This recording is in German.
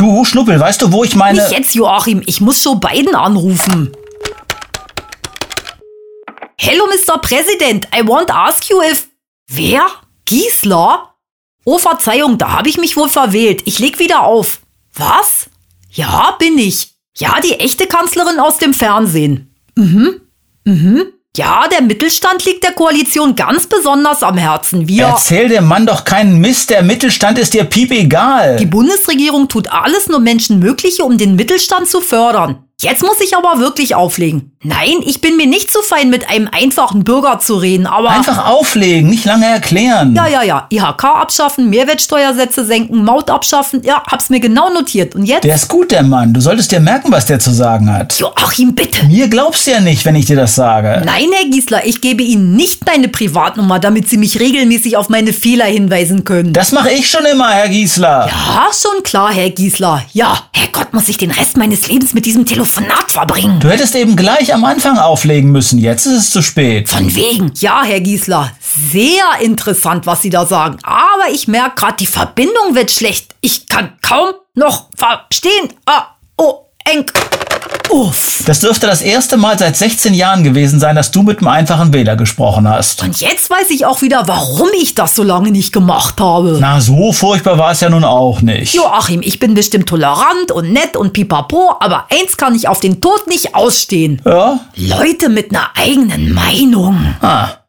Du, Schnuppel, weißt du, wo ich meine... Nicht jetzt, Joachim. Ich muss Joe Biden anrufen. Hello, Mr. President. I want to ask you if... Wer? Giesler? Oh, Verzeihung, da habe ich mich wohl verwählt. Ich leg wieder auf. Was? Ja, bin ich. Ja, die echte Kanzlerin aus dem Fernsehen. Ja, der Mittelstand liegt der Koalition ganz besonders am Herzen. Erzähl dem Mann doch keinen Mist, der Mittelstand ist dir piepegal. Die Bundesregierung tut alles nur Menschenmögliche, um den Mittelstand zu fördern. Jetzt muss ich aber wirklich auflegen. Nein, ich bin mir nicht zu fein, mit einem einfachen Bürger zu reden, aber... Einfach auflegen, nicht lange erklären. Ja. IHK abschaffen, Mehrwertsteuersätze senken, Maut abschaffen. Ja, hab's mir genau notiert. Und jetzt? Der ist gut, der Mann. Du solltest dir merken, was der zu sagen hat. Joachim, bitte. Mir glaubst du ja nicht, wenn ich dir das sage. Nein, Herr Giesler, ich gebe Ihnen nicht meine Privatnummer, damit Sie mich regelmäßig auf meine Fehler hinweisen können. Das mache ich schon immer, Herr Giesler. Ja, schon klar, Herr Giesler. Ja, Herrgott, muss ich den Rest meines Lebens mit diesem Telefonat verbringen. Du hättest eben gleich am Anfang auflegen müssen. Jetzt ist es zu spät. Von wegen. Ja, Herr Giesler. Sehr interessant, was Sie da sagen. Aber ich merke gerade, die Verbindung wird schlecht. Ich kann kaum noch verstehen. Eng. Uff. Das dürfte das erste Mal seit 16 Jahren gewesen sein, dass du mit einem einfachen Wähler gesprochen hast. Und jetzt weiß ich auch wieder, warum ich das so lange nicht gemacht habe. Na, so furchtbar war es ja nun auch nicht. Joachim, ich bin bestimmt tolerant und nett und pipapo, aber eins kann ich auf den Tod nicht ausstehen. Ja? Leute mit einer eigenen Meinung. Ah.